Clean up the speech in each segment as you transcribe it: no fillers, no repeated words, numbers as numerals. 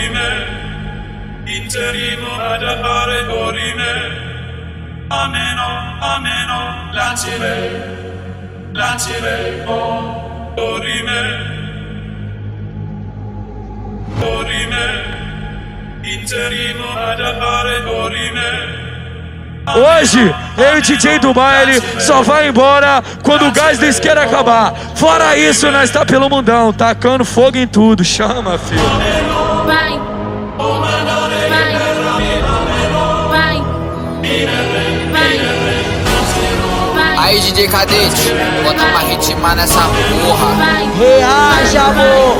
dorime, interimo ad appare dorime. Ameno, lancire, oh, dorime, interimo ad appare dorime. Hoje, eu e o DJ do baile só vai embora quando o gás da isqueira acabar. Fora isso, nós tá pelo mundão, tacando fogo em tudo. Chama, filho. Vai. Aí DJ Cadete, bota uma ritma nessa porra. Reaja, amor.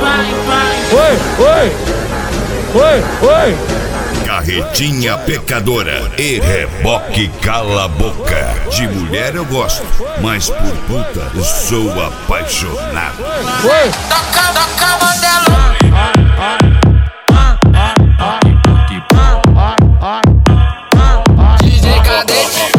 Oi. Carretinha pecadora e reboque cala a boca. De mulher eu gosto, mas por puta eu sou apaixonado. Toca modelo. DJ Cadete.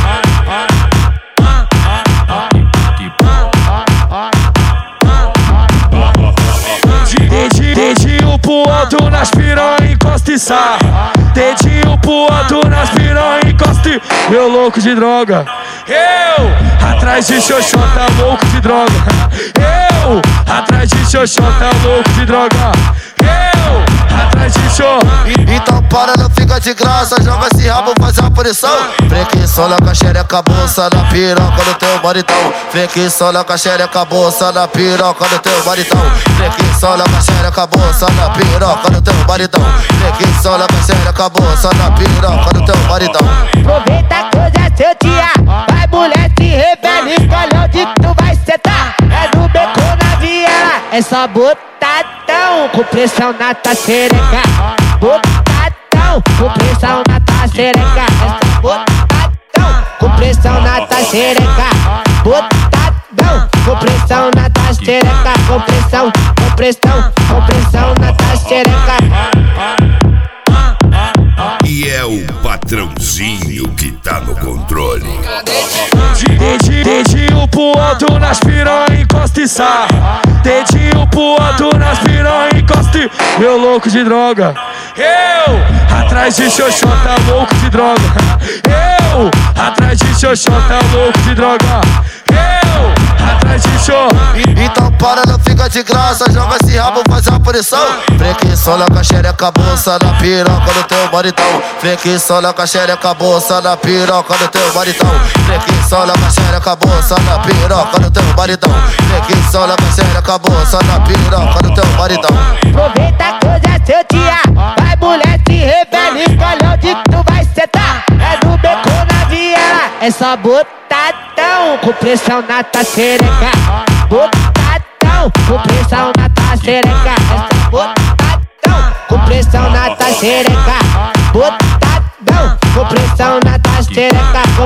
Dedinho pro alto nas piranha, encosta e sarra. Dedinho pro alto nas piranha, encosta e... Meu louco de droga. Eu, atrás de xoxota, louco de droga. Eu, atrás de xoxota, louco de droga. Eu, atrás de xô. Então para, não fica de graça, joga esse rabo, faz a punição. Flexiona com a xereca, bolsa na piroca do teu maritão. Flexiona com a xereca, bolsa na piroca do teu maritão. Flexiona com a xereca, bolsa na piroca do teu maritão. Flexiona com a xereca, bolsa na piroca do teu maritão. Aproveita que hoje é seu dia, vai mulher, se revela, escolhe onde tu vai sentar. É no beco na viela, é só botadão, com pressão na tua xereca. Botadão, com pressão na tua xereca. É só botadão, com pressão na tua xereca. Botadão, com pressão na tua xereca. Com pressão na tua xereca. E é o patrãozinho que tá no controle. Dedinho pro alto nas piranha, encosta e sarra. Dedinho pro alto nas piranha, encosta e... Meu louco de droga. Eu, atrás de xoxota, louco de droga. Eu, atrás de xoxota, louco de droga. Eu, atrás de xô. Então para, não fica de graça, joga esse rabo, faz a punição. Flexiona com a xereca, bolsa na piroca do teu maritão. Flexiona com a xereca, bolsa na piroca do teu maritão. Flexiona com a xereca, bolsa na piroca do teu maritão. Flexiona com a xereca, bolsa na piroca do teu maritão. Aproveita que hoje é seu dia, vai mulher, se revela, escolhe onde tu vai sentar. É no beco na viela, é só botadão, com pressão na tua xereca. Botadão, com pressão na tua xereca. É só botadão, com pressão na tua xereca. Botadão, com pressão na tua xereca. Com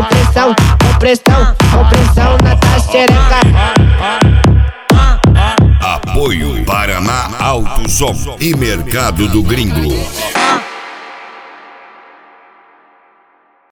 pressão na tua xereca. Apoio Paraná Alto Som e Mercado do Gringo.